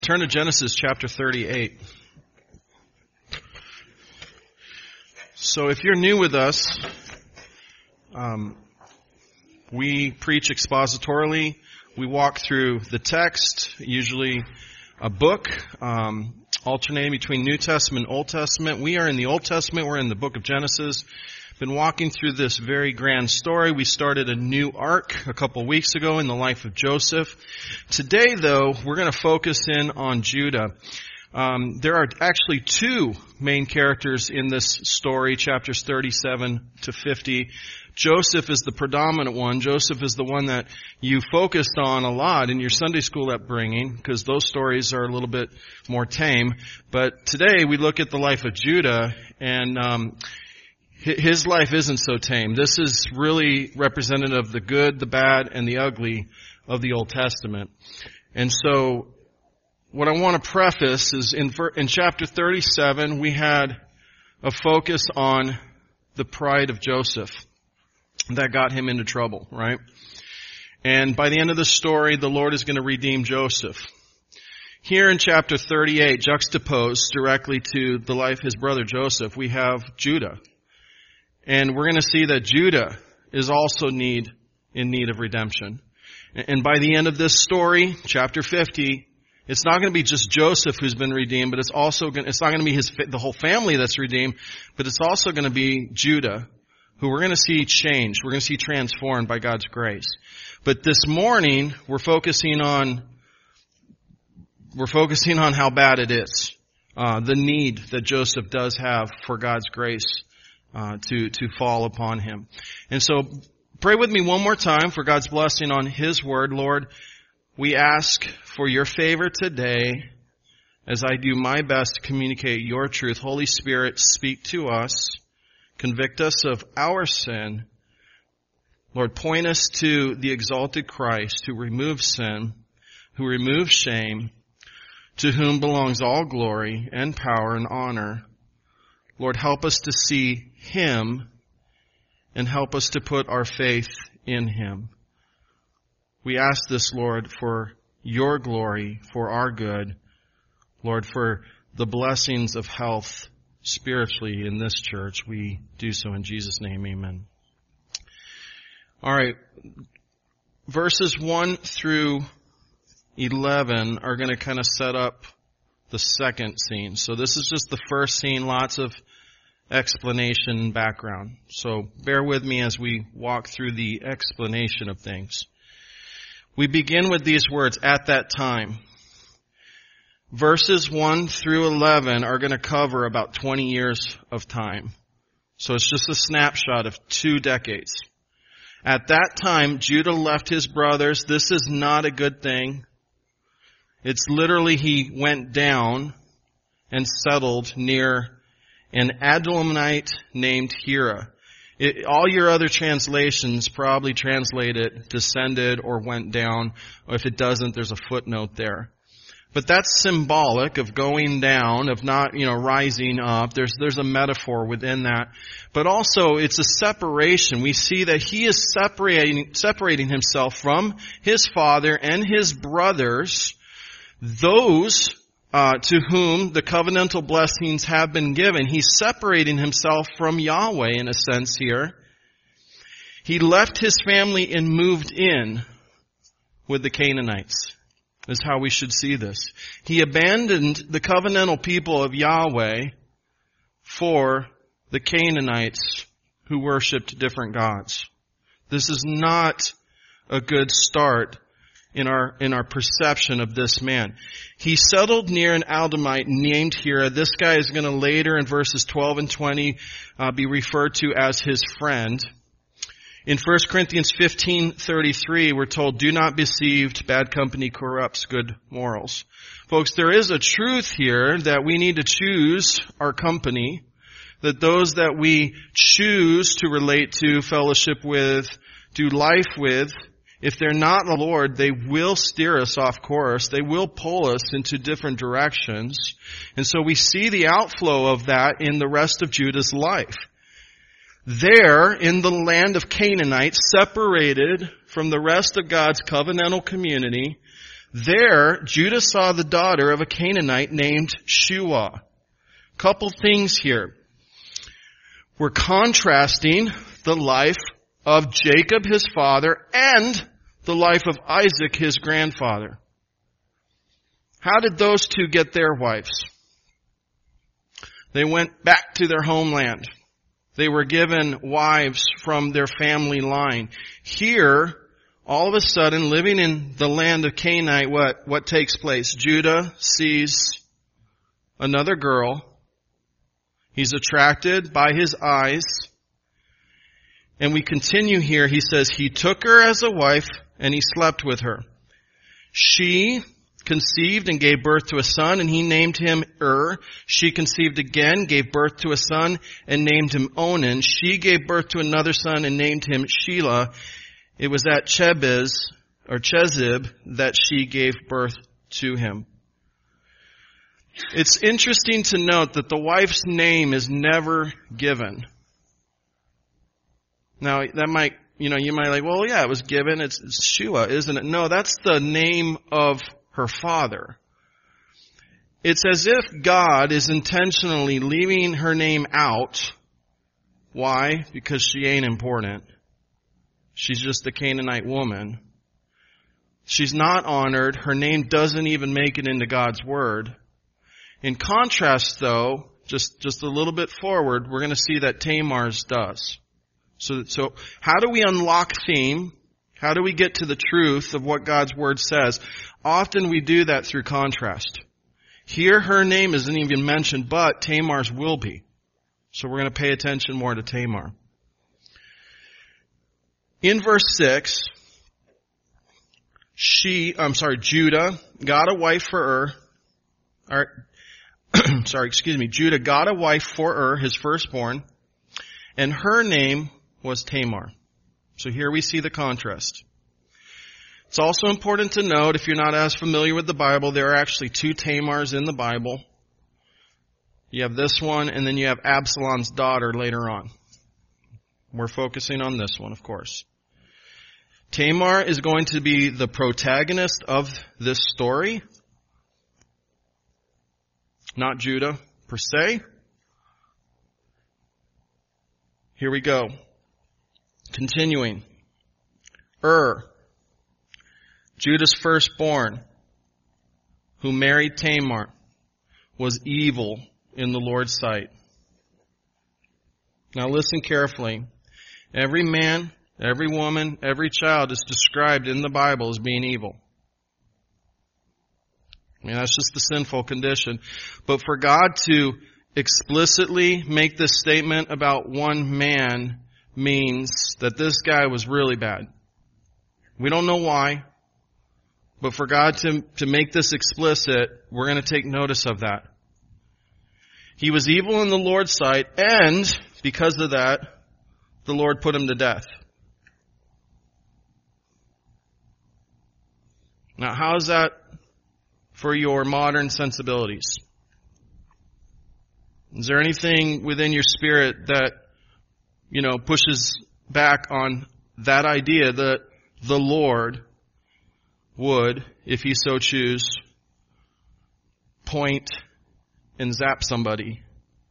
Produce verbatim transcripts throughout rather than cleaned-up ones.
Turn to Genesis chapter thirty-eight. So if you're new with us, um, we preach expositorily. We walk through the text, usually a book, um, alternating between New Testament and Old Testament. We are in the Old Testament. We're in the book of Genesis. Been walking through this very grand story. We started a new arc a couple weeks ago in the life of Joseph. Today, though, we're going to focus in on Judah. Um, there are actually two main characters in this story, chapters thirty-seven to fifty. Joseph is the predominant one. Joseph is the one that you focused on a lot in your Sunday school upbringing, because those stories are a little bit more tame. But today we look at the life of Judah, and um, his life isn't so tame. This is really representative of the good, the bad, and the ugly of the Old Testament. And so what I want to preface is in, in chapter thirty-seven, we had a focus on the pride of Joseph that got him into trouble, right? And by the end of the story, the Lord is going to redeem Joseph. Here in chapter thirty-eight, juxtaposed directly to the life of his brother Joseph, we have Judah. And we're going to see that Judah is also need in need of redemption. And by the end of this story, chapter fifty, it's not going to be just Joseph who's been redeemed, but it's also going, it's not going to be his the whole family that's redeemed, but it's also going to be Judah, who we're going to see changed. We're going to see transformed by God's grace. But this morning, we're focusing on we're focusing on how bad it is, uh, the need that Joseph does have for God's grace Uh, to, to fall upon him. And so, pray with me one more time for God's blessing on His Word. Lord, we ask for your favor today as I do my best to communicate your truth. Holy Spirit, speak to us. Convict us of our sin. Lord, point us to the exalted Christ who removes sin, who removes shame, to whom belongs all glory and power and honor. Lord, help us to see Him and help us to put our faith in Him. We ask this, Lord, for your glory, for our good. Lord, for the blessings of health spiritually in this church. We do so in Jesus' name, amen. All right. Verses one through eleven are going to kind of set up the second scene. So this is just the first scene, lots of explanation and background. So bear with me as we walk through the explanation of things. We begin with these words, at that time. Verses one through eleven are going to cover about twenty years of time. So it's just a snapshot of two decades. At that time, Judah left his brothers. This is not a good thing. It's literally he went down and settled near an Adullamite named Hira. It, all your other translations probably translate it descended or went down. Or if it doesn't, there's a footnote there. But that's symbolic of going down, of not, you know, rising up. There's, there's a metaphor within that. But also, it's a separation. We see that he is separating, separating himself from his father and his brothers, those uh, to whom the covenantal blessings have been given. He's separating himself from Yahweh in a sense here. He left his family and moved in with the Canaanites. Is how we should see this. He abandoned the covenantal people of Yahweh for the Canaanites who worshipped different gods. This is not a good start in our in our perception of this man. He settled near an Adullamite named Hira. This guy is going to later in verses twelve and twenty uh, be referred to as his friend. In First Corinthians fifteen thirty-three, we're told, do not be deceived, bad company corrupts good morals. Folks, there is a truth here that we need to choose our company, that those that we choose to relate to, fellowship with, do life with, if they're not the Lord, they will steer us off course. They will pull us into different directions. And so we see the outflow of that in the rest of Judah's life. There, in the land of Canaanites, separated from the rest of God's covenantal community, There, Judah saw the daughter of a Canaanite named Shua. Couple things here. We're contrasting the life of Jacob, his father, and the life of Isaac, his grandfather. How did those two get their wives? They went back to their homeland. They were given wives from their family line. Here, all of a sudden, living in the land of Canaanite, what, what takes place? Judah sees another girl. He's attracted by his eyes. And we continue here. He says, he took her as a wife and he slept with her. She conceived and gave birth to a son, and he named him Er. She conceived again, gave birth to a son, and named him Onan. She gave birth to another son and named him Shelah. It was at Chebiz, or Chezib, that she gave birth to him. It's interesting to note that the wife's name is never given. Now, that might, you know, you might like, well, yeah, it was given. It's, it's Shua, isn't it? No, that's the name of her father. It's as if God is intentionally leaving her name out. Why? Because she ain't important. She's just a Canaanite woman. She's not honored. Her name doesn't even make it into God's word. In contrast, though, just, just a little bit forward, we're going to see that Tamar's does. So, so how do we unlock theme? How do we get to the truth of what God's word says? Often we do that through contrast. Here her name isn't even mentioned, but Tamar's will be. So we're going to pay attention more to Tamar. In verse six, she, I'm sorry, Judah got a wife for Ur. Or, sorry, excuse me. Judah got a wife for Ur, his firstborn, and her name was Tamar. So here we see the contrast. It's also important to note, if you're not as familiar with the Bible, there are actually two Tamars in the Bible. You have this one, and then you have Absalom's daughter later on. We're focusing on this one, of course. Tamar is going to be the protagonist of this story, not Judah per se. Here we go. Continuing. Ur, Judah's firstborn, who married Tamar, was evil in the Lord's sight. Now listen carefully. Every man, every woman, every child is described in the Bible as being evil. I mean, that's just the sinful condition. But for God to explicitly make this statement about one man means that this guy was really bad. We don't know why, but for God to, to make this explicit, we're going to take notice of that. He was evil in the Lord's sight, and because of that, the Lord put him to death. Now, how is that for your modern sensibilities? Is there anything within your spirit that, you know, pushes back on that idea that the Lord would, if he so choose, point and zap somebody?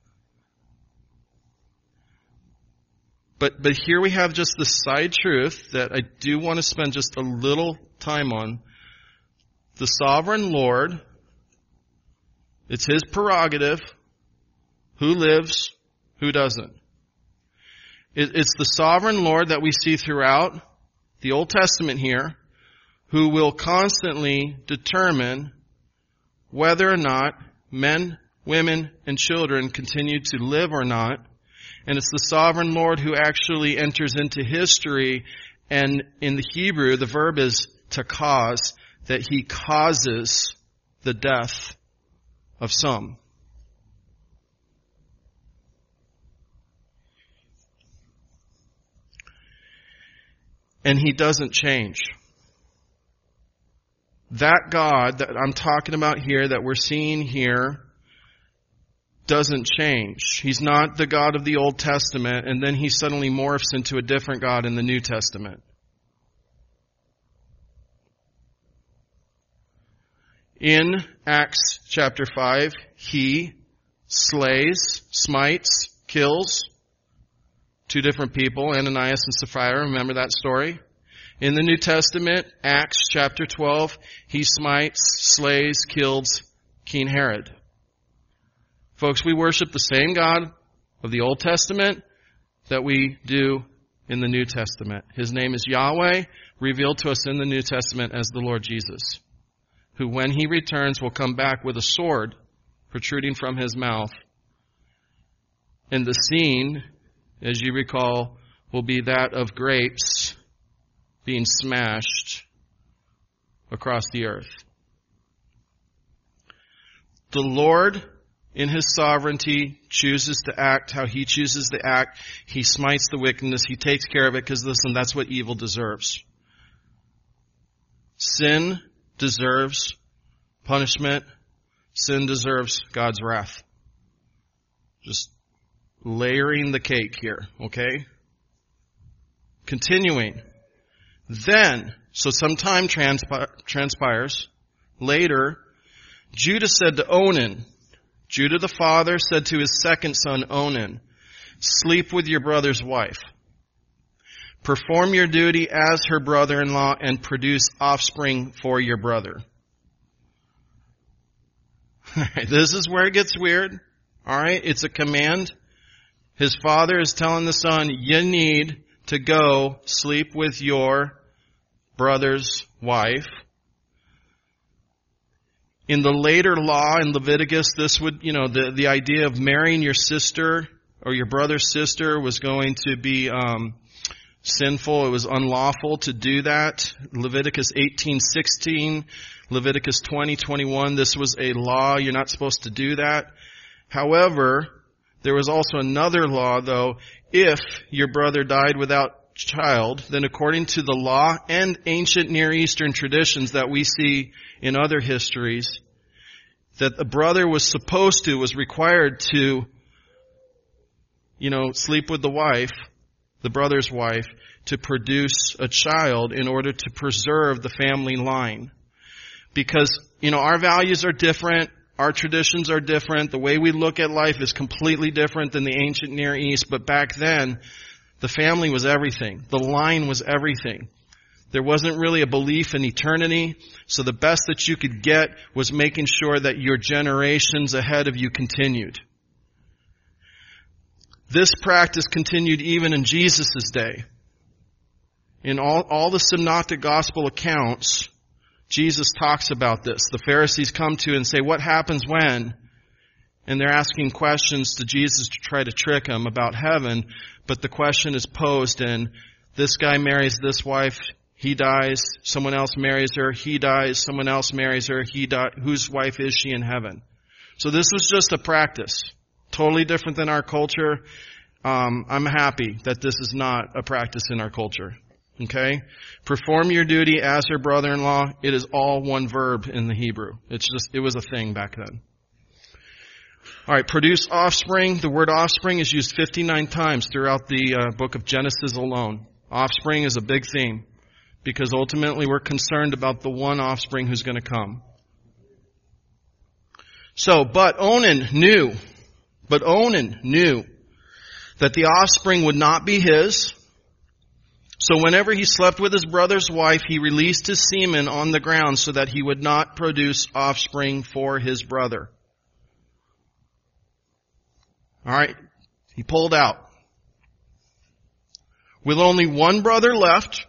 But, but here we have just the side truth that I do want to spend just a little time on. The sovereign Lord, it's his prerogative. Who lives, who doesn't. It's the sovereign Lord that we see throughout the Old Testament here, who will constantly determine whether or not men, women, and children continue to live or not. And it's the sovereign Lord who actually enters into history, and in the Hebrew, the verb is to cause, that he causes the death of some. And he doesn't change. That God that I'm talking about here, that we're seeing here, doesn't change. He's not the God of the Old Testament, and then he suddenly morphs into a different God in the New Testament. In Acts chapter five, he slays, smites, kills two different people, Ananias and Sapphira. Remember that story? In the New Testament, Acts chapter twelve, he smites, slays, kills King Herod. Folks, we worship the same God of the Old Testament that we do in the New Testament. His name is Yahweh, revealed to us in the New Testament as the Lord Jesus, who when he returns will come back with a sword protruding from his mouth. And the scene, as you recall, will be that of grapes being smashed across the earth. The Lord, in his sovereignty, chooses to act how he chooses to act. He smites the wickedness. He takes care of it because, listen, that's what evil deserves. Sin deserves punishment. Sin deserves God's wrath. Just layering the cake here, okay? Continuing. Then, so some time transpi- transpires. Later, Judah said to Onan, Judah the father said to his second son Onan, sleep with your brother's wife. Perform your duty as her brother-in-law and produce offspring for your brother. Alright, this is where it gets weird. Alright, it's a command. His father is telling the son, you need to go sleep with your brother's wife. In the later law in Leviticus, this would, you know, the, the idea of marrying your sister or your brother's sister was going to be um, sinful. It was unlawful to do that. Leviticus eighteen sixteen, Leviticus twenty twenty-one, this was a law. You're not supposed to do that. However, there was also another law, though. If your brother died without child, then according to the law and ancient Near Eastern traditions that we see in other histories, that the brother was supposed to, was required to, you know, sleep with the wife, the brother's wife, to produce a child in order to preserve the family line. Because, you know, our values are different, our traditions are different, the way we look at life is completely different than the ancient Near East, but back then, the family was everything. The line was everything. There wasn't really a belief in eternity, so the best that you could get was making sure that your generations ahead of you continued. This practice continued even in Jesus' day. In all, all the synoptic gospel accounts, Jesus talks about this. The Pharisees come to and say, what happens when? And they're asking questions to Jesus to try to trick him about heaven, but the question is posed and this guy marries this wife, he dies, someone else marries her, he dies, someone else marries her, he dies. Whose wife is she in heaven? So this was just a practice. Totally different than our culture. Um, I'm happy that this is not a practice in our culture. Okay? Perform your duty as her brother-in-law. It is all one verb in the Hebrew. It's just, it was a thing back then. Alright, produce offspring. The word offspring is used fifty-nine times throughout the uh, book of Genesis alone. Offspring is a big theme because ultimately we're concerned about the one offspring who's going to come. So, but Onan knew, but Onan knew that the offspring would not be his. So whenever he slept with his brother's wife, he released his semen on the ground so that he would not produce offspring for his brother. Alright, he pulled out. With only one brother left,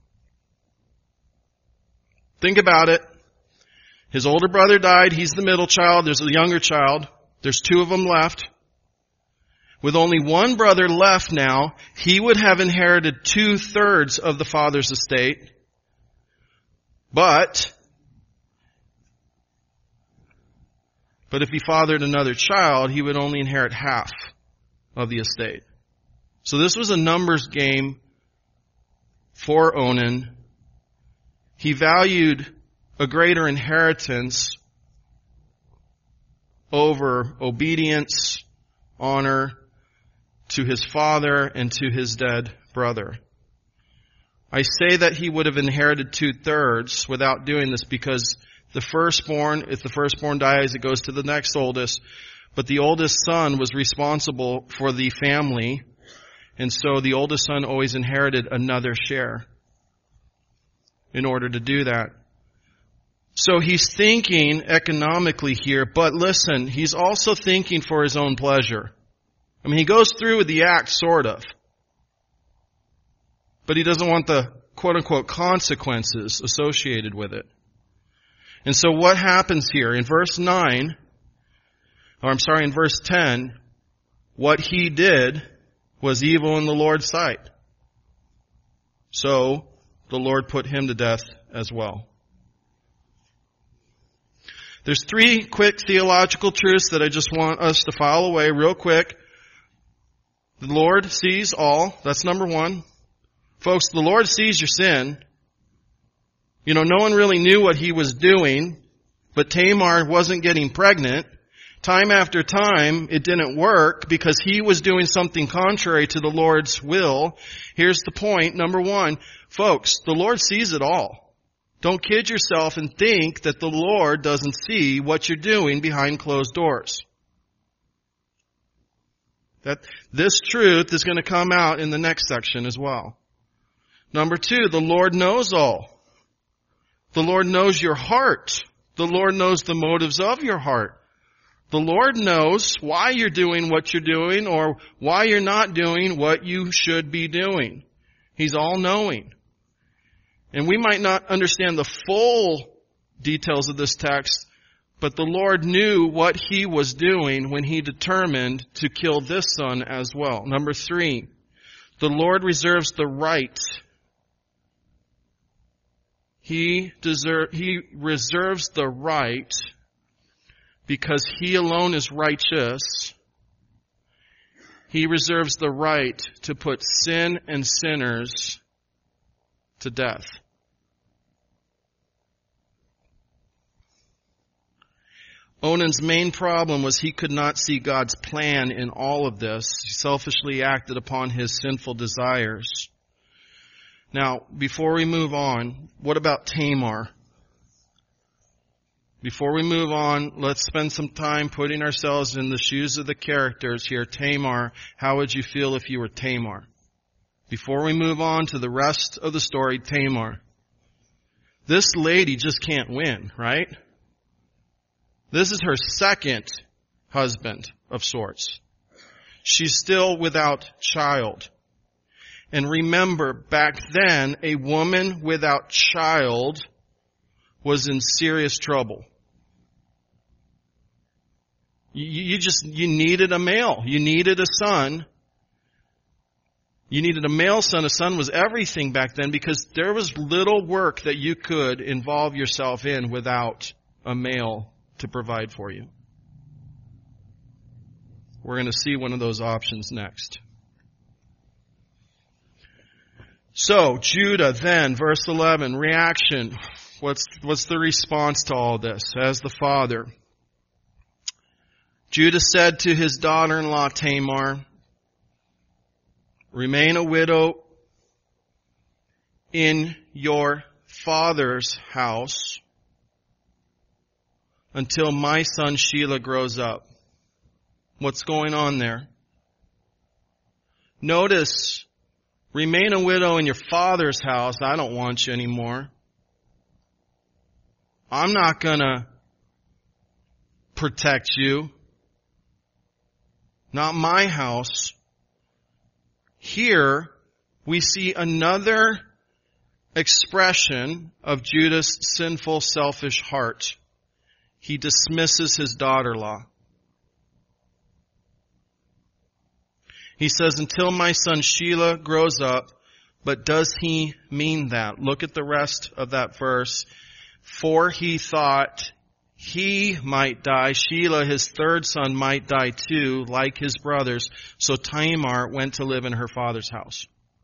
think about it. His older brother died, he's the middle child, there's a younger child, there's two of them left. With only one brother left now, he would have inherited two-thirds of the father's estate. But, but if he fathered another child, he would only inherit half of the estate. So this was a numbers game for Onan. He valued a greater inheritance over obedience, honor to his father and to his dead brother. I say that he would have inherited two-thirds without doing this because The firstborn, if the firstborn dies, it goes to the next oldest. But the oldest son was responsible for the family, and so the oldest son always inherited another share in order to do that. So he's thinking economically here, but listen, he's also thinking for his own pleasure. I mean, he goes through with the act, sort of. But he doesn't want the quote-unquote consequences associated with it. And so what happens here? In verse nine, or I'm sorry, in verse ten, what he did was evil in the Lord's sight. So the Lord put him to death as well. There's three quick theological truths that I just want us to file away real quick. The Lord sees all. That's number one. Folks, the Lord sees your sin. You know, no one really knew what he was doing, but Tamar wasn't getting pregnant. Time after time, it didn't work because he was doing something contrary to the Lord's will. Here's the point. Number one, folks, the Lord sees it all. Don't kid yourself and think that the Lord doesn't see what you're doing behind closed doors. That this truth is going to come out in the next section as well. Number two, the Lord knows all. The Lord knows your heart. The Lord knows the motives of your heart. The Lord knows why you're doing what you're doing or why you're not doing what you should be doing. He's all-knowing. And we might not understand the full details of this text, but the Lord knew what he was doing when he determined to kill this son as well. Number three, the Lord reserves the right. He deserve, he reserves the right because he alone is righteous. He reserves the right to put sin and sinners to death. Onan's main problem was he could not see God's plan in all of this. He selfishly acted upon his sinful desires. Now, before we move on, what about Tamar? Before we move on, let's spend some time putting ourselves in the shoes of the characters here. Tamar, how would you feel if you were Tamar? Before we move on to the rest of the story, Tamar. This lady just can't win, right? This is her second husband of sorts. She's still without child. And remember, back then, a woman without child was in serious trouble. You, you just, you needed a male. You needed a son. You needed a male son. A son was everything back then because there was little work that you could involve yourself in without a male to provide for you. We're going to see one of those options next. So, Judah then, verse eleven, reaction. What's, what's the response to all this? As the father, Judah said to his daughter-in-law Tamar, remain a widow in your father's house until my son Shelah grows up. What's going on there? Notice, remain a widow in your father's house. I don't want you anymore. I'm not gonna protect you. Not my house. Here, we see another expression of Judah's sinful, selfish heart. He dismisses his daughter-in-law. He says, until my son Shelah grows up, but does he mean that? Look at the rest of that verse. For he thought he might die. Shelah, his third son, might die too, like his brothers. So Tamar went to live in her father's house.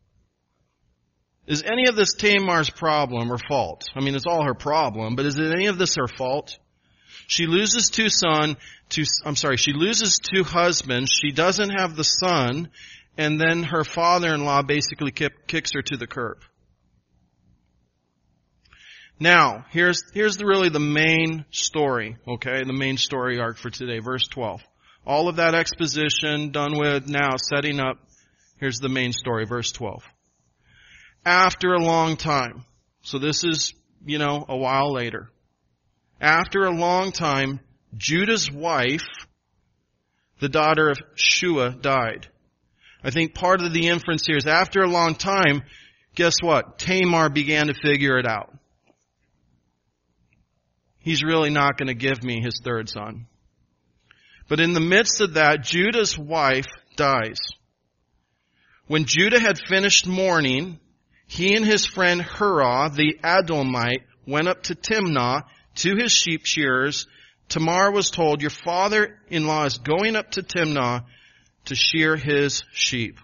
Is any of this Tamar's problem or fault? I mean, it's all her problem, but is it any of this her fault? She loses two son, two, I'm sorry, she loses two husbands. She doesn't have the son, and then her father-in-law basically kicks her to the curb. Now, here's, here's the, really the main story, okay? The main story arc for today, verse twelve. All of that exposition done with, now setting up. Here's the main story, verse twelve. After a long time, so this is, you know, a while later. After a long time, Judah's wife, the daughter of Shua, died. I think part of the inference here is after a long time, guess what? Tamar began to figure it out. He's really not going to give me his third son. But in the midst of that, Judah's wife dies. When Judah had finished mourning, he and his friend Hurrah, the Adullamite, went up to Timnah to his sheep shearers. Tamar was told, your father-in-law is going up to Timnah to shear his sheep.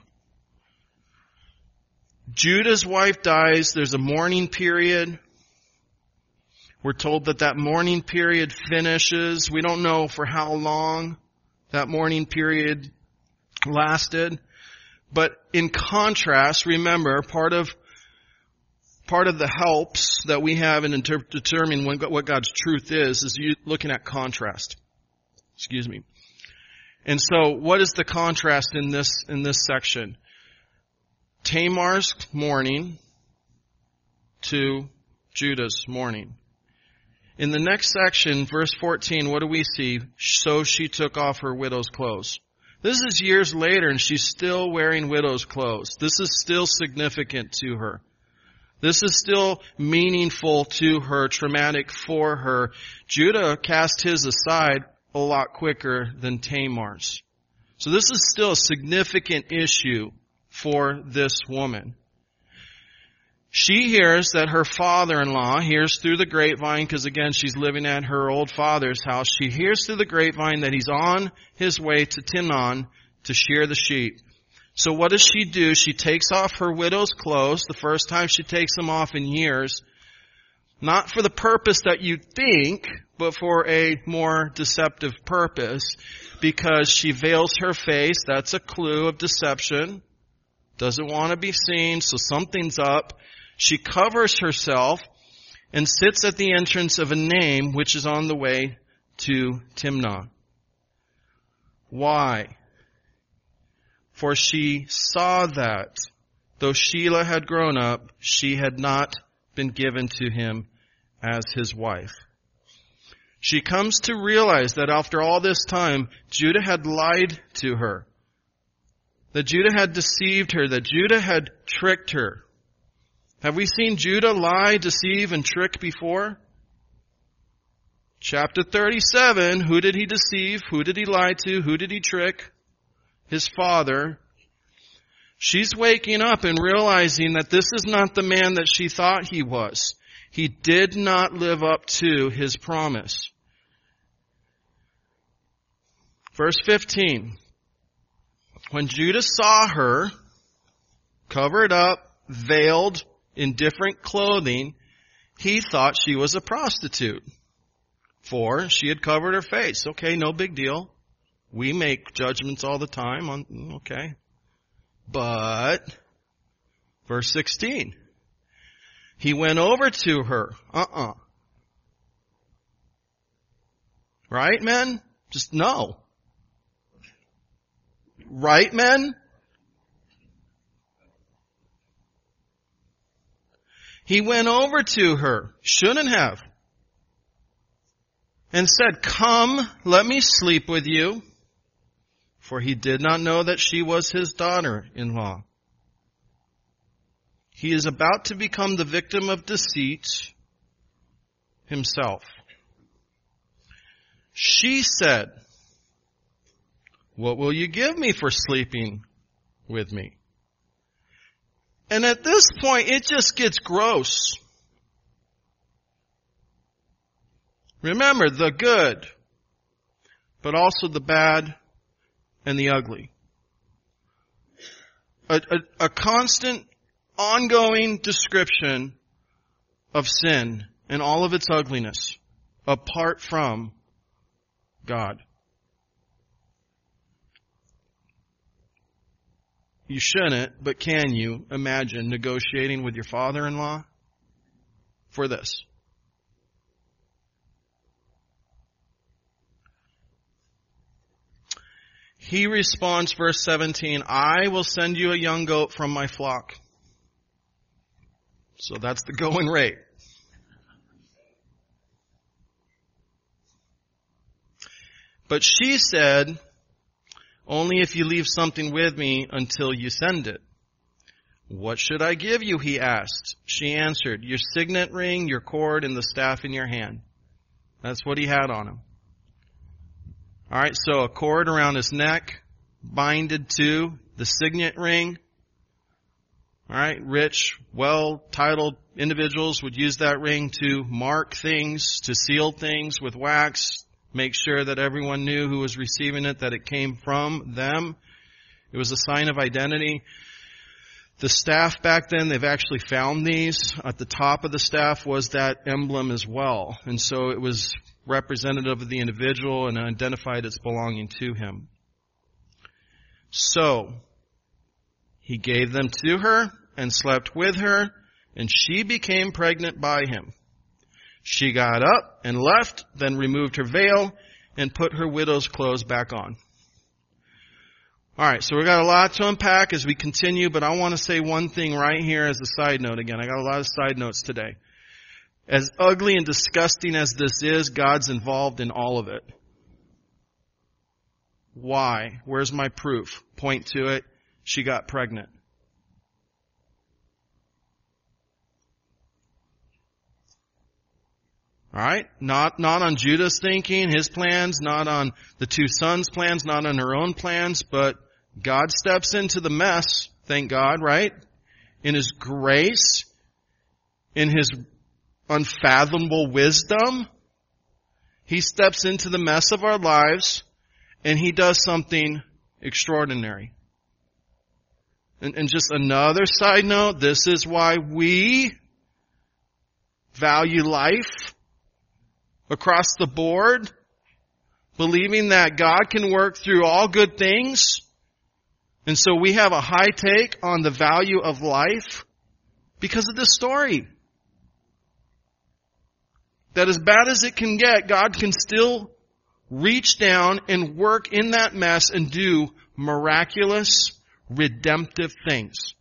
Judah's wife dies. There's a mourning period. We're told that that mourning period finishes. We don't know for how long that mourning period lasted. But in contrast, remember, part of part of the helps that we have in inter- determining what God's truth is, is you looking at contrast. Excuse me. And so, what is the contrast in this in this section? Tamar's mourning to Judah's mourning. In the next section, verse fourteen, what do we see? So she took off her widow's clothes. This is years later and she's still wearing widow's clothes. This is still significant to her. This is still meaningful to her, traumatic for her. Judah cast his aside a lot quicker than Tamar's. So this is still a significant issue for this woman. She hears that her father-in-law hears through the grapevine, because again, she's living at her old father's house. She hears through the grapevine that he's on his way to Timnah to shear the sheep. So what does she do? She takes off her widow's clothes, the first time she takes them off in years, not for the purpose that you'd think, but for a more deceptive purpose, because she veils her face. That's a clue of deception. Doesn't want to be seen, so something's up. She covers herself and sits at the entrance of a name which is on the way to Timnah. Why? For she saw that, though Shelah had grown up, she had not been given to him as his wife. She comes to realize that after all this time, Judah had lied to her. That Judah had deceived her. That Judah had tricked her. Have we seen Judah lie, deceive, and trick before? Chapter thirty-seven, who did he deceive? Who did he lie to? Who did he trick? His father. She's waking up and realizing that this is not the man that she thought he was. He did not live up to his promise. Verse fifteen. When Judah saw her, covered up, veiled, in different clothing, he thought she was a prostitute. For she had covered her face. Okay, no big deal. We make judgments all the time on, okay. But, verse sixteen. He went over to her. Uh-uh. Right, men? Just no. Right, men? He went over to her, shouldn't have, and said, come, let me sleep with you. For he did not know that she was his daughter-in-law. He is about to become the victim of deceit himself. She said, what will you give me for sleeping with me? And at this point, it just gets gross. Remember, the good, but also the bad and the ugly. A, a, a constant, ongoing description of sin and all of its ugliness apart from God. You shouldn't, but can you imagine negotiating with your father-in-law for this? He responds, verse seventeen, I will send you a young goat from my flock. So that's the going rate. But she said, only if you leave something with me until you send it. What should I give you? He asked. She answered, your signet ring, your cord, and the staff in your hand. That's what he had on him. All right, so a cord around his neck, binded to the signet ring. All right, rich, well-titled individuals would use that ring to mark things, to seal things with wax, make sure that everyone knew who was receiving it, that it came from them. It was a sign of identity. The staff back then, they've actually found these. At the top of the staff was that emblem as well. And so it was representative of the individual and identified its belonging to him. So, he gave them to her and slept with her, and she became pregnant by him. She got up and left, then removed her veil and put her widow's clothes back on. Alright, so we've got a lot to unpack as we continue, but I want to say one thing right here as a side note again. I got a lot of side notes today. As ugly and disgusting as this is, God's involved in all of it. Why? Where's my proof? Point to it. She got pregnant. Alright? Not, not on Judah's thinking, his plans, not on the two sons' plans, not on her own plans, but God steps into the mess, thank God, right? In His grace, in His unfathomable wisdom, He steps into the mess of our lives, and He does something extraordinary. And, and just another side note, this is why we value life across the board, believing that God can work through all good things. And so we have a high take on the value of life because of this story. That as bad as it can get, God can still reach down and work in that mess and do miraculous, redemptive things.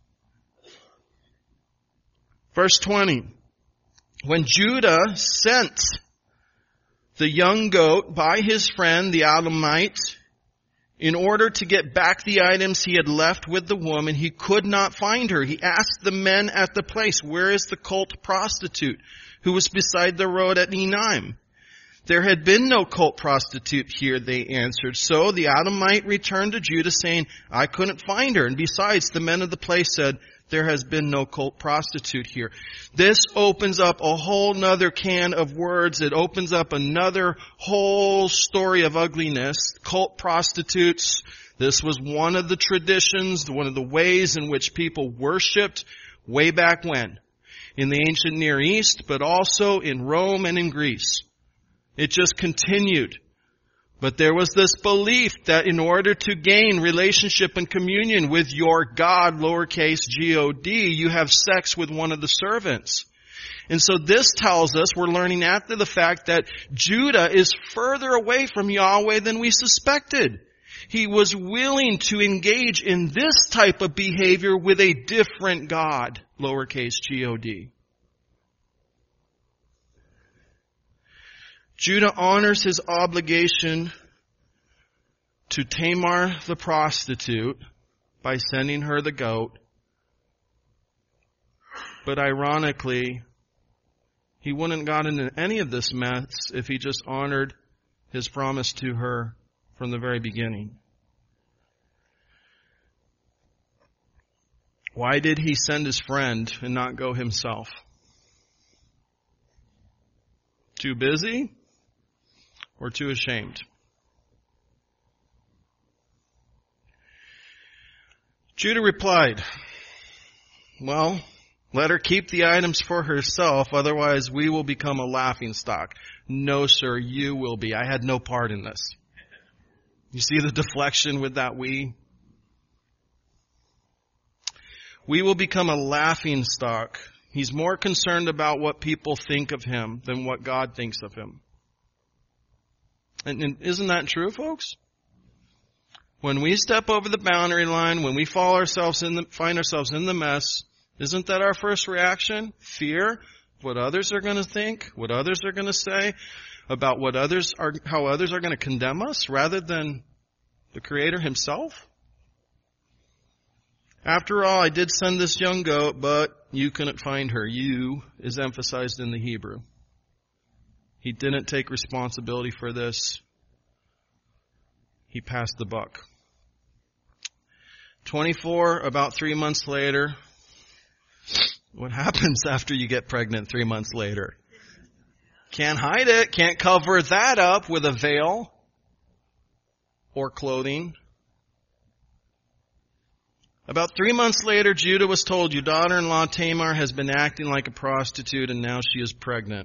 Verse twenty. When Judah sent the young goat by his friend, the Adullamite, in order to get back the items he had left with the woman, he could not find her. He asked the men at the place, where is the cult prostitute who was beside the road at Enaim? There had been no cult prostitute here, they answered. So the Adullamite returned to Judah saying, I couldn't find her. And besides, the men of the place said, there has been no cult prostitute here. This opens up a whole nother can of words. It opens up another whole story of ugliness. Cult prostitutes. This was one of the traditions, one of the ways in which people worshipped way back when. In the ancient Near East, but also in Rome and in Greece. It just continued. But there was this belief that in order to gain relationship and communion with your God, lowercase G O D, you have sex with one of the servants. And so this tells us, we're learning after the fact, that Judah is further away from Yahweh than we suspected. He was willing to engage in this type of behavior with a different God, lowercase G O D. Judah honors his obligation to Tamar the prostitute by sending her the goat. But ironically, he wouldn't have gotten into any of this mess if he just honored his promise to her from the very beginning. Why did he send his friend and not go himself? Too busy? Or too ashamed? Judah replied, well, let her keep the items for herself, otherwise we will become a laughingstock. No, sir, you will be. I had no part in this. You see the deflection with that we? We will become a laughingstock. He's more concerned about what people think of him than what God thinks of him. And, and isn't that true, folks? When we step over the boundary line, when we fall ourselves in the, find ourselves in the mess, isn't that our first reaction? Fear? What others are going to think? What others are going to say? About what others are, how others are going to condemn us rather than the Creator Himself? After all, I did send this young goat, but you couldn't find her. You is emphasized in the Hebrew. He didn't take responsibility for this. He passed the buck. twenty-four, about three months later. What happens after you get pregnant three months later? Can't hide it. Can't cover that up with a veil or clothing. About three months later, Judah was told, your daughter-in-law Tamar has been acting like a prostitute and now she is pregnant.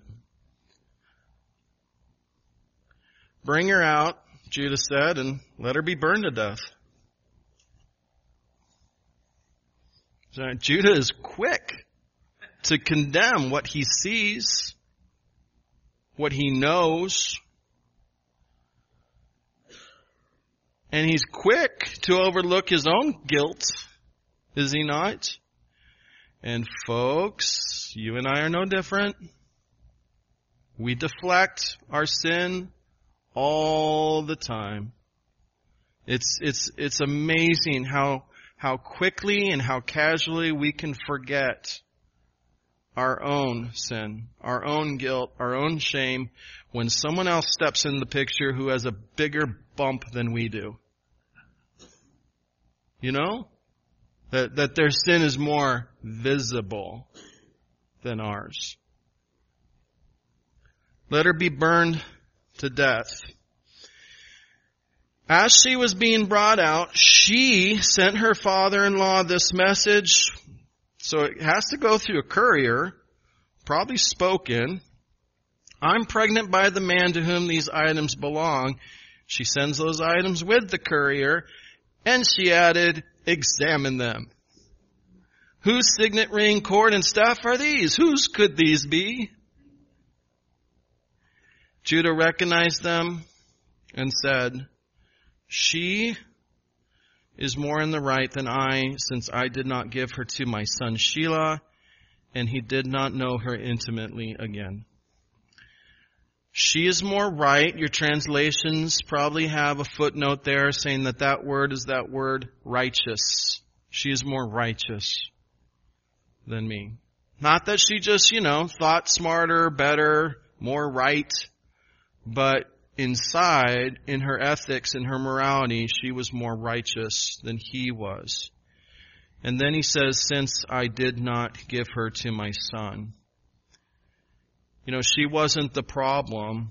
Bring her out, Judah said, and let her be burned to death. So Judah is quick to condemn what he sees, what he knows, and he's quick to overlook his own guilt, is he not? And folks, you and I are no different. We deflect our sin all the time. It's, it's, it's amazing how, how quickly and how casually we can forget our own sin, our own guilt, our own shame when someone else steps in the picture who has a bigger bump than we do. You know? That, that their sin is more visible than ours. Let her be burned to death. As she was being brought out, she sent her father-in-law this message. So it has to go through a courier, probably spoken. I'm pregnant by the man to whom these items belong. She sends those items with the courier, and she added, examine them. Whose signet ring, cord, and staff are these? Whose could these be? Judah recognized them and said, she is more in the right than I, since I did not give her to my son Shelah, and he did not know her intimately again. She is more right. Your translations probably have a footnote there saying that that word is that word righteous. She is more righteous than me. Not that she just, you know, thought smarter, better, more right, but inside, in her ethics, in her morality, she was more righteous than he was. And then he says, since I did not give her to my son. You know, she wasn't the problem.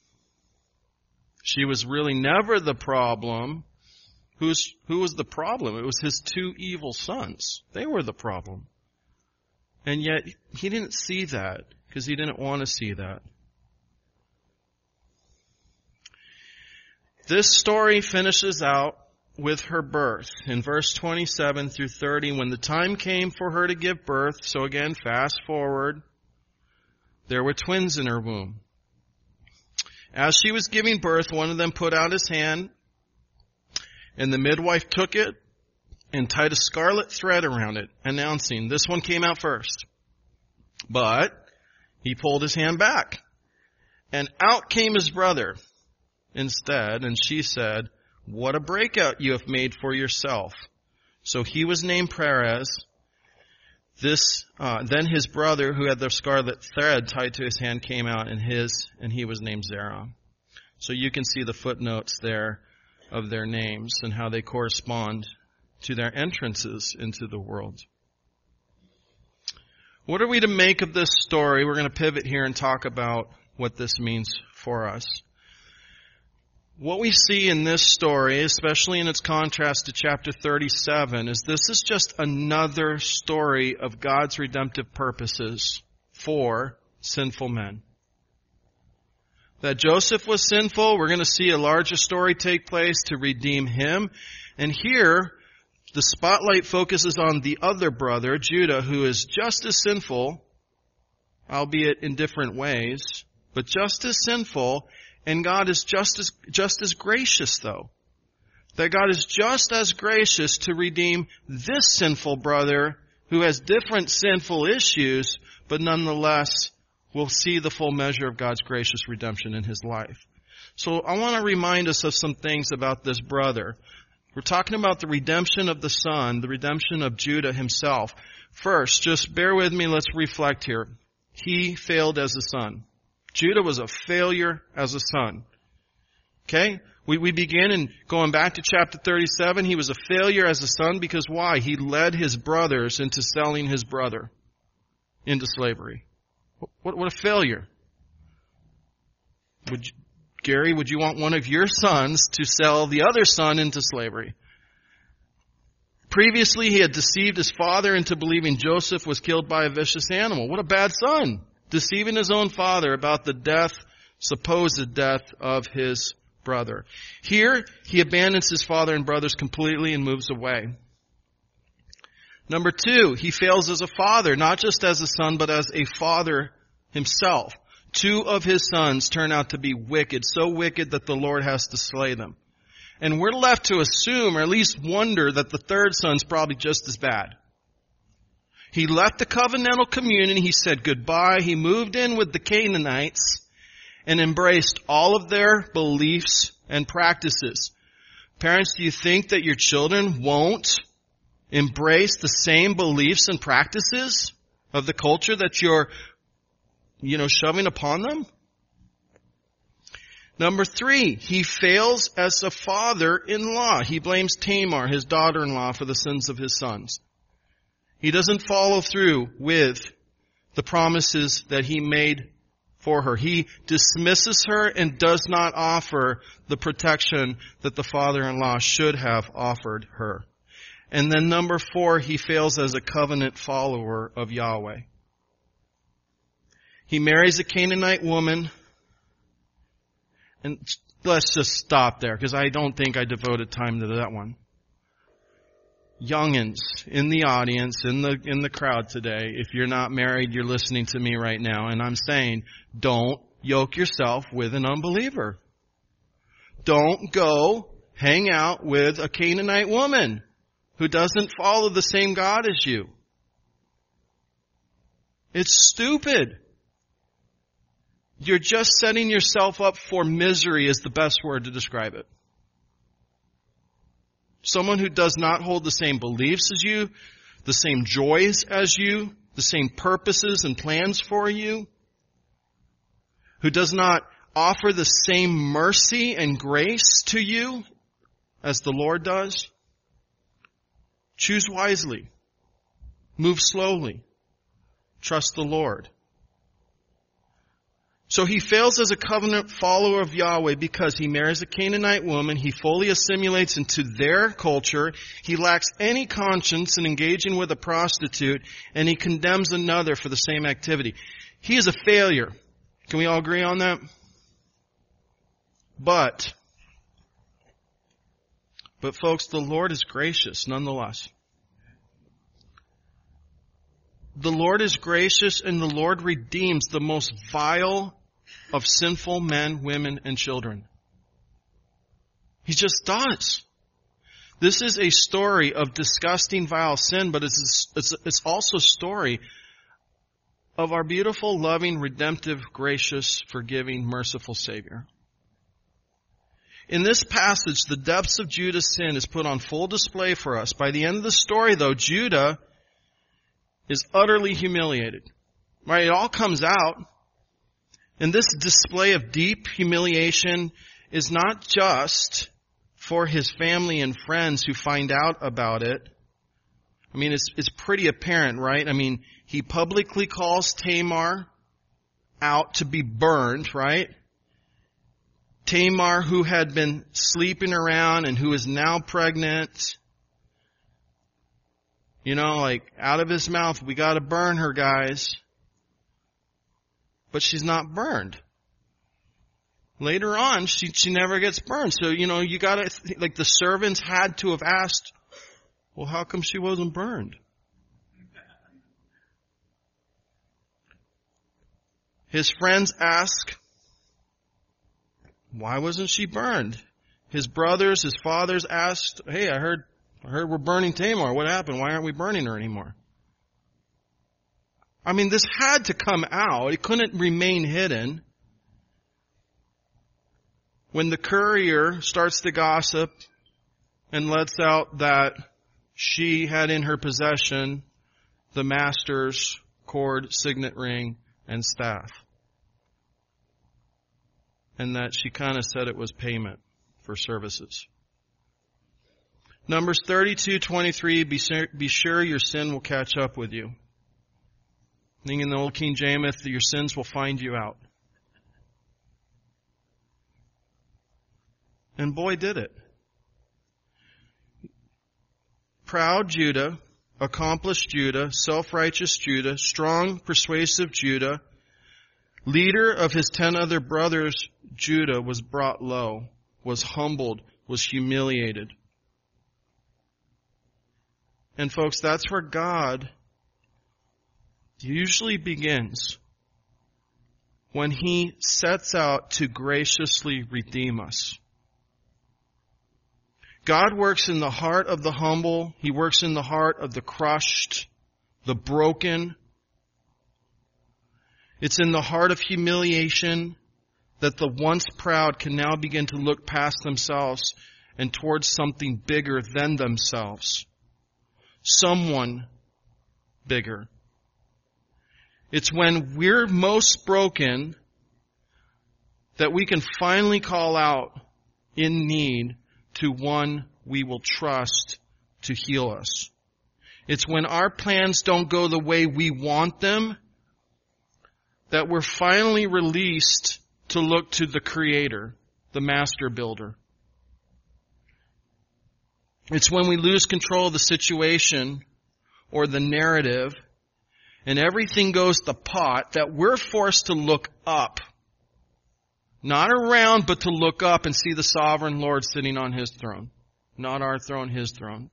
She was really never the problem. Who's, who was the problem? It was his two evil sons. They were the problem. And yet, he didn't see that, because he didn't want to see that. This story finishes out with her birth in verse twenty-seven through thirty. When the time came for her to give birth, so again, fast forward, there were twins in her womb. As she was giving birth, one of them put out his hand, and the midwife took it and tied a scarlet thread around it, announcing, this one came out first. But he pulled his hand back, and out came his brother instead, and she said, what a breakout you have made for yourself. So he was named Perez. This, uh, then his brother, who had the scarlet thread tied to his hand, came out, and his, and he was named Zerah. So you can see the footnotes there of their names and how they correspond to their entrances into the world. What are we to make of this story? We're going to pivot here and talk about what this means for us. What we see in this story, especially in its contrast to chapter thirty-seven, is this is just another story of God's redemptive purposes for sinful men. That Joseph was sinful, we're going to see a larger story take place to redeem him. And here, the spotlight focuses on the other brother, Judah, who is just as sinful, albeit in different ways, but just as sinful. And God is just as, just as gracious, though, that God is just as gracious to redeem this sinful brother who has different sinful issues, but nonetheless will see the full measure of God's gracious redemption in his life. So I want to remind us of some things about this brother. We're talking about the redemption of the son, the redemption of Judah himself. First, just bear with me, let's reflect here. He failed as a son. Judah was a failure as a son. Okay? We, we begin in going back to chapter thirty-seven. He was a failure as a son because why? He led his brothers into selling his brother into slavery. What, what a failure. Would you, Gary, would you want one of your sons to sell the other son into slavery? Previously, he had deceived his father into believing Joseph was killed by a vicious animal. What a bad son. Deceiving his own father about the death, supposed death of his brother. Here, he abandons his father and brothers completely and moves away. Number two, he fails as a father, not just as a son, but as a father himself. Two of his sons turn out to be wicked, so wicked that the Lord has to slay them. And we're left to assume, or at least wonder, that the third son's probably just as bad. He left the covenantal communion, he said goodbye, he moved in with the Canaanites, and embraced all of their beliefs and practices. Parents, do you think that your children won't embrace the same beliefs and practices of the culture that you're, you know, shoving upon them? Number three, he fails as a father-in-law. He blames Tamar, his daughter-in-law, for the sins of his sons. He doesn't follow through with the promises that he made for her. He dismisses her and does not offer the protection that the father-in-law should have offered her. And then number four, he fails as a covenant follower of Yahweh. He marries a Canaanite woman. And let's just stop there, because I don't think I devoted time to that one. Youngins in the audience, in the in the crowd today, if you're not married, you're listening to me right now, and I'm saying, don't yoke yourself with an unbeliever. Don't go hang out with a Canaanite woman who doesn't follow the same God as you. It's stupid. You're just setting yourself up for misery is the best word to describe it. Someone who does not hold the same beliefs as you, the same joys as you, the same purposes and plans for you, who does not offer the same mercy and grace to you as the Lord does. Choose wisely. Move slowly. Trust the Lord. So he fails as a covenant follower of Yahweh because he marries a Canaanite woman. He fully assimilates into their culture. He lacks any conscience in engaging with a prostitute, and he condemns another for the same activity. He is a failure. Can we all agree on that? But, but folks, the Lord is gracious nonetheless. The Lord is gracious, and the Lord redeems the most vile of sinful men, women, and children. He just does. This is a story of disgusting, vile sin, but it's, it's, it's also a story of our beautiful, loving, redemptive, gracious, forgiving, merciful Savior. In this passage, the depths of Judah's sin is put on full display for us. By the end of the story, though, Judah is utterly humiliated. Right? It all comes out. And this display of deep humiliation is not just for his family and friends who find out about it. I mean, it's, it's pretty apparent, right? I mean, he publicly calls Tamar out to be burned, right? Tamar, who had been sleeping around and who is now pregnant. You know, like, out of his mouth, we gotta burn her, guys. But she's not burned. Later on, she she never gets burned. So, you know, you gotta, like, the servants had to have asked, well, how come she wasn't burned? His friends ask, why wasn't she burned? his brothers, his fathers asked, hey, I heard, I heard we're burning Tamar. What happened? Why aren't we burning her anymore? I mean, this had to come out. It couldn't remain hidden. When the courier starts to gossip and lets out that she had in her possession the master's cord, signet ring, and staff. And that she kind of said it was payment for services. Numbers thirty-two twenty-three, be sure, be sure your sin will catch up with you. I think in the Old King James, your sins will find you out. And boy, did it. Proud Judah, accomplished Judah, self-righteous Judah, strong, persuasive Judah, leader of his ten other brothers, Judah was brought low, was humbled, was humiliated. And folks, that's where God usually begins when He sets out to graciously redeem us. God works in the heart of the humble. He works in the heart of the crushed, the broken. It's in the heart of humiliation that the once proud can now begin to look past themselves and towards something bigger than themselves. Someone bigger. It's when we're most broken that we can finally call out in need to one we will trust to heal us. It's when our plans don't go the way we want them that we're finally released to look to the Creator, the Master Builder. It's when we lose control of the situation or the narrative and everything goes to pot that we're forced to look up. Not around, but to look up and see the sovereign Lord sitting on His throne. Not our throne, His throne.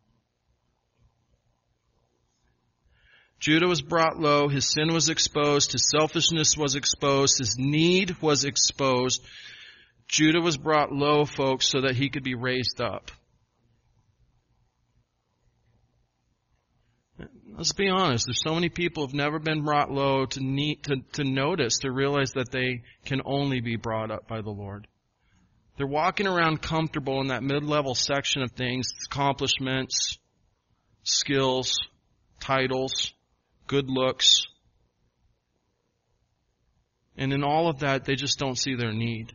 Judah was brought low, his sin was exposed, his selfishness was exposed, his need was exposed. Judah was brought low, folks, so that he could be raised up. Let's be honest. There's so many people who have never been brought low to need, to, to notice, to realize that they can only be brought up by the Lord. They're walking around comfortable in that mid-level section of things, accomplishments, skills, titles, good looks. And in all of that, they just don't see their need.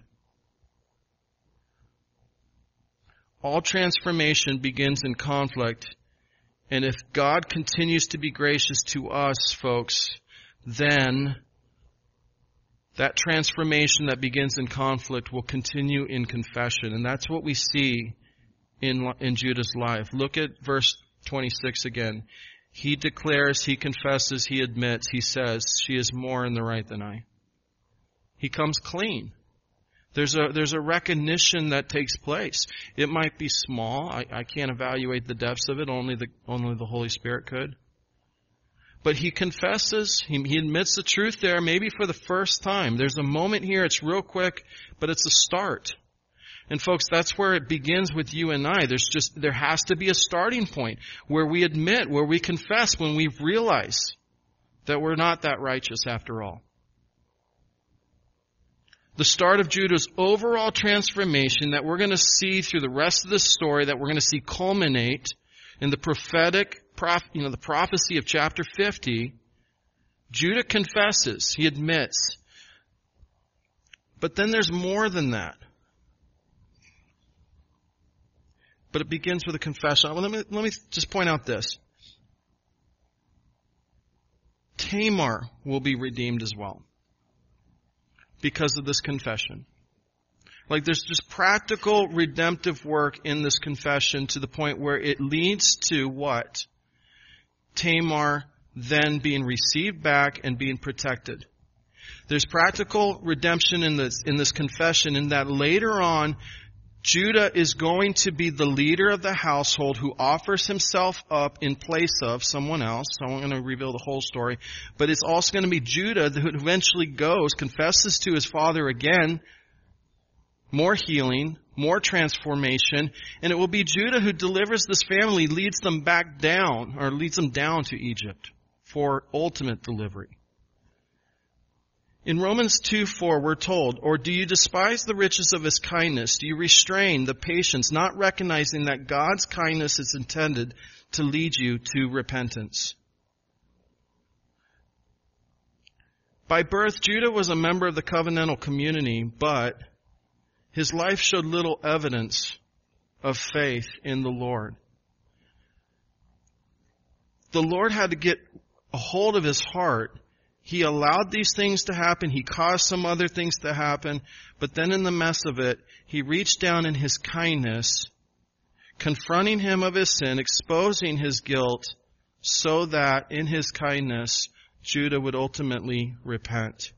All transformation begins in conflict. And if God continues to be gracious to us, folks, then that transformation that begins in conflict will continue in confession. And that's what we see in, in Judah's life. Look at verse twenty-six again. He declares, he confesses, he admits, he says, she is more in the right than I. He comes clean. There's a, there's a recognition that takes place. It might be small. I, I can't evaluate the depths of it. Only the, only the Holy Spirit could. But he confesses. He, he admits the truth there, maybe for the first time. There's a moment here. It's real quick, but it's a start. And folks, that's where it begins with you and I. There's just, there has to be a starting point where we admit, where we confess, when we realize that we're not that righteous after all. The start of Judah's overall transformation that we're going to see through the rest of this story, that we're going to see culminate in the prophetic, you know, the prophecy of chapter fifty. Judah confesses, he admits. But then there's more than that. But it begins with a confession. Well, let me, let me just point out this. Tamar will be redeemed as well, because of this confession. Like, there's just practical redemptive work in this confession to the point where it leads to what? Tamar then being received back and being protected. There's practical redemption in this, in this confession, in that later on, Judah is going to be the leader of the household who offers himself up in place of someone else. I'm not going to reveal the whole story. But it's also going to be Judah who eventually goes, confesses to his father again, more healing, more transformation, and it will be Judah who delivers this family, leads them back down, or leads them down to Egypt for ultimate delivery. In Romans two four, we're told, or do you despise the riches of his kindness? Do you restrain the patience, not recognizing that God's kindness is intended to lead you to repentance? By birth, Judah was a member of the covenantal community, but his life showed little evidence of faith in the Lord. The Lord had to get a hold of his heart. He allowed these things to happen. He caused some other things to happen. But then in the mess of it, he reached down in his kindness, confronting him of his sin, exposing his guilt, so that in his kindness, Judah would ultimately repent.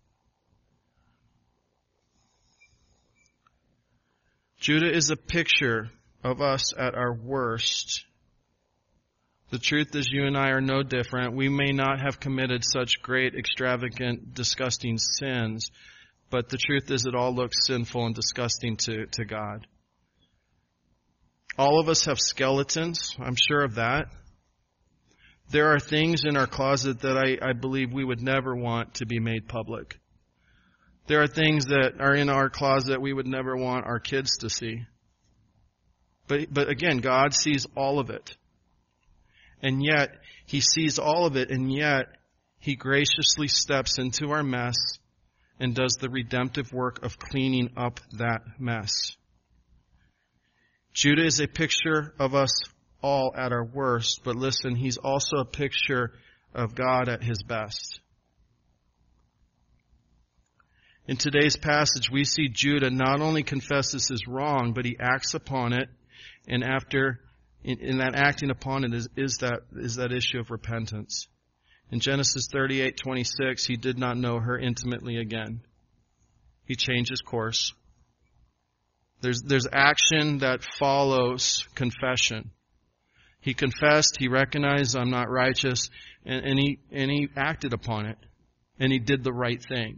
Judah is a picture of us at our worst. The truth is, you and I are no different. We may not have committed such great, extravagant, disgusting sins, but the truth is it all looks sinful and disgusting to, to God. All of us have skeletons. I'm sure of that. There are things in our closet that I, I believe we would never want to be made public. There are things that are in our closet we would never want our kids to see. But, but again, God sees all of it. And yet, he sees all of it, and yet, he graciously steps into our mess and does the redemptive work of cleaning up that mess. Judah is a picture of us all at our worst, but listen, he's also a picture of God at his best. In today's passage, we see Judah not only confesses his wrong, but he acts upon it, and after In, in that acting upon it is, is that is that issue of repentance. In Genesis thirty-eight twenty-six, he did not know her intimately again. He changed his course. There's there's action that follows confession. He confessed, he recognized, I'm not righteous, and, and he and he acted upon it. And he did the right thing.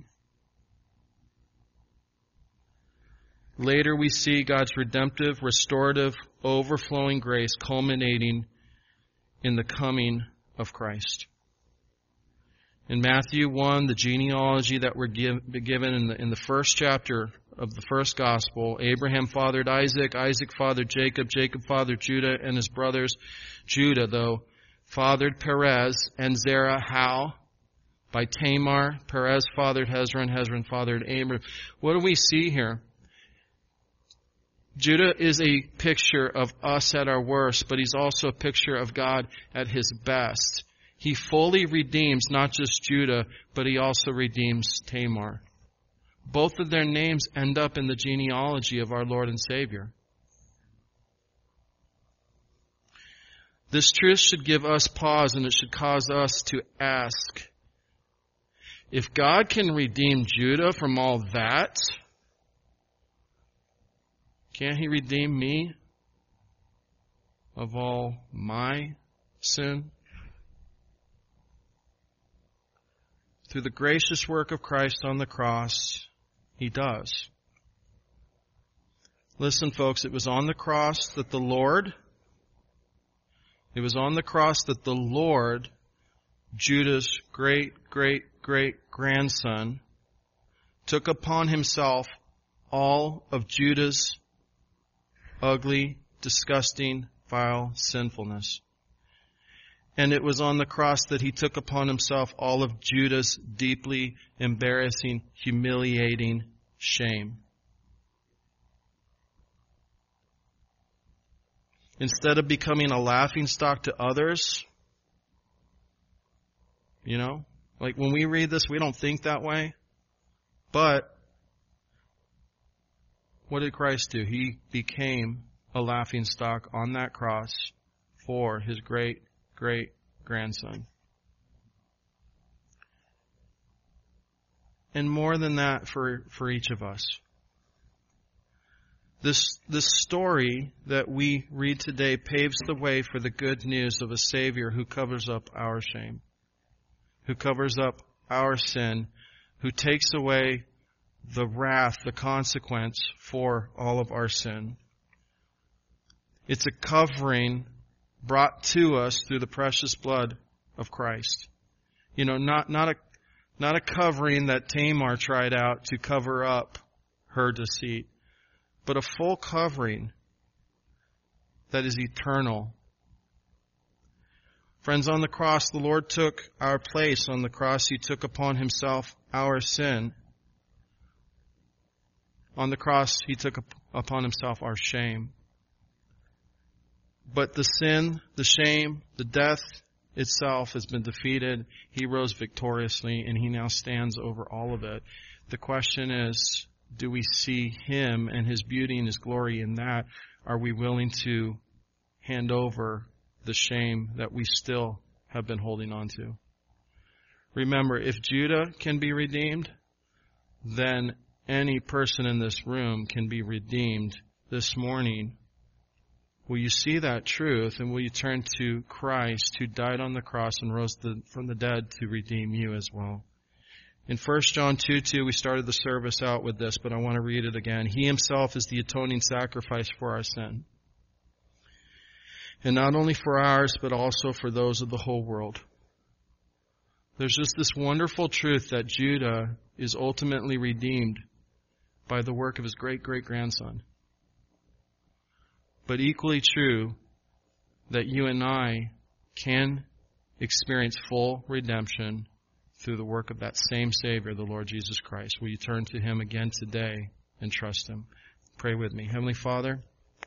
Later we see God's redemptive, restorative, overflowing grace culminating in the coming of Christ. In Matthew one, the genealogy that we're give, given in the, in the first chapter of the first gospel, Abraham fathered Isaac, Isaac fathered Jacob, Jacob fathered Judah and his brothers. Judah, though, fathered Perez and Zerah. How? By Tamar. Perez fathered Hezron, Hezron fathered Abram. What do we see here? Judah is a picture of us at our worst, but he's also a picture of God at his best. He fully redeems not just Judah, but he also redeems Tamar. Both of their names end up in the genealogy of our Lord and Savior. This truth should give us pause, and it should cause us to ask, if God can redeem Judah from all that, can't he redeem me of all my sin? Through the gracious work of Christ on the cross, he does. Listen, folks, it was on the cross that the Lord, it was on the cross that the Lord, Judah's great, great, great grandson, took upon himself all of Judah's ugly, disgusting, vile sinfulness. And it was on the cross that he took upon himself all of Judah's deeply embarrassing, humiliating shame. Instead of becoming a laughingstock to others, you know, like when we read this, we don't think that way. But what did Christ do? He became a laughingstock on that cross for his great, great grandson. And more than that for, for each of us. This, this story that we read today paves the way for the good news of a Savior who covers up our shame, who covers up our sin, who takes away the wrath, the consequence for all of our sin. It's a covering brought to us through the precious blood of Christ. You know, not, not a, not a covering that Tamar tried out to cover up her deceit, but a full covering that is eternal. Friends, on the cross, the Lord took our place. On the cross, He took upon Himself our sin. On the cross, He took upon Himself our shame. But the sin, the shame, the death itself has been defeated. He rose victoriously, and He now stands over all of it. The question is, do we see Him and His beauty and His glory in that? Are we willing to hand over the shame that we still have been holding on to? Remember, if Judah can be redeemed, then any person in this room can be redeemed this morning. Will you see that truth, and will you turn to Christ, who died on the cross and rose the, from the dead to redeem you as well? In First John two two, we started the service out with this, but I want to read it again. He Himself is the atoning sacrifice for our sin. And not only for ours, but also for those of the whole world. There's just this wonderful truth that Judah is ultimately redeemed by the work of his great-great-grandson. But equally true that you and I can experience full redemption through the work of that same Savior, the Lord Jesus Christ. Will you turn to Him again today and trust Him? Pray with me. Heavenly Father,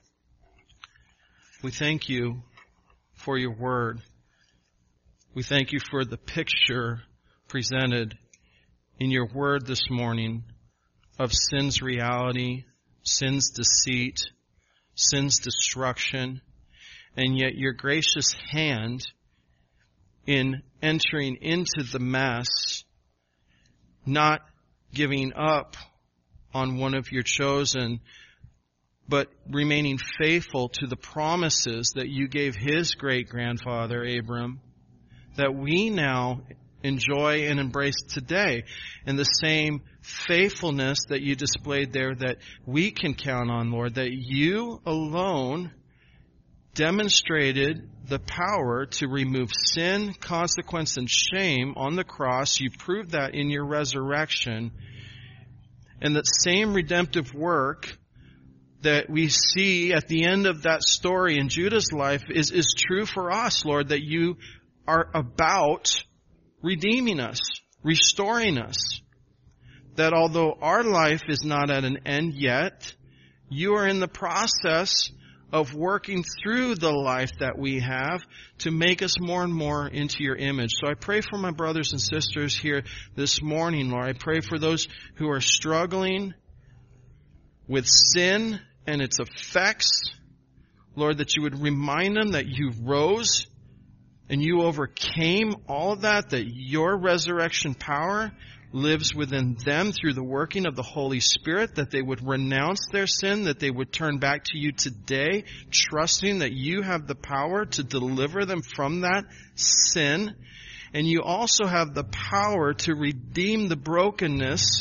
we thank You for Your Word. We thank You for the picture presented in Your Word this morning of sin's reality, sin's deceit, sin's destruction, and yet Your gracious hand in entering into the mess, not giving up on one of Your chosen, but remaining faithful to the promises that You gave his great-grandfather, Abram, that we now enjoy and embrace today. And the same faithfulness that You displayed there that we can count on, Lord, that You alone demonstrated the power to remove sin, consequence, and shame on the cross. You proved that in Your resurrection. And that same redemptive work that we see at the end of that story in Judah's life is, is true for us, Lord, that You are about redeeming us, restoring us. That although our life is not at an end yet, You are in the process of working through the life that we have to make us more and more into Your image. So I pray for my brothers and sisters here this morning, Lord. I pray for those who are struggling with sin and its effects, Lord, that You would remind them that You rose and You overcame all of that, that Your resurrection power lives within them through the working of the Holy Spirit, that they would renounce their sin, that they would turn back to You today, trusting that You have the power to deliver them from that sin. And You also have the power to redeem the brokenness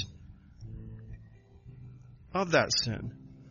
of that sin.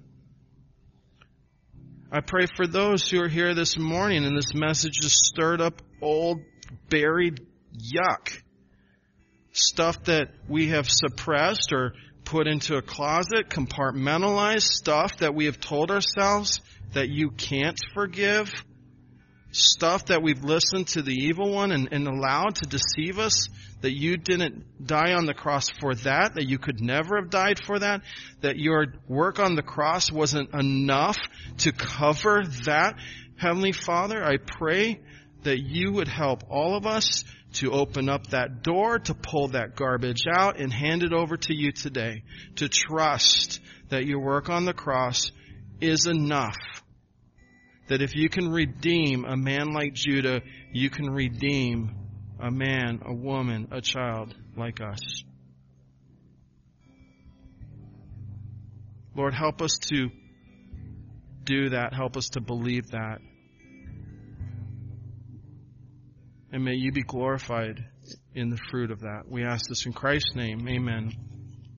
I pray for those who are here this morning and this message has stirred up old, buried yuck. Stuff that we have suppressed or put into a closet, compartmentalized, stuff that we have told ourselves that You can't forgive, stuff that we've listened to the evil one and, and allowed to deceive us, that You didn't die on the cross for that, that You could never have died for that, that Your work on the cross wasn't enough to cover that. Heavenly Father, I pray that You would help all of us to open up that door, to pull that garbage out and hand it over to You today, to trust that Your work on the cross is enough. That if You can redeem a man like Judah, You can redeem a man, a woman, a child like us. Lord, help us to do that. Help us to believe that. And may You be glorified in the fruit of that. We ask this in Christ's name. Amen.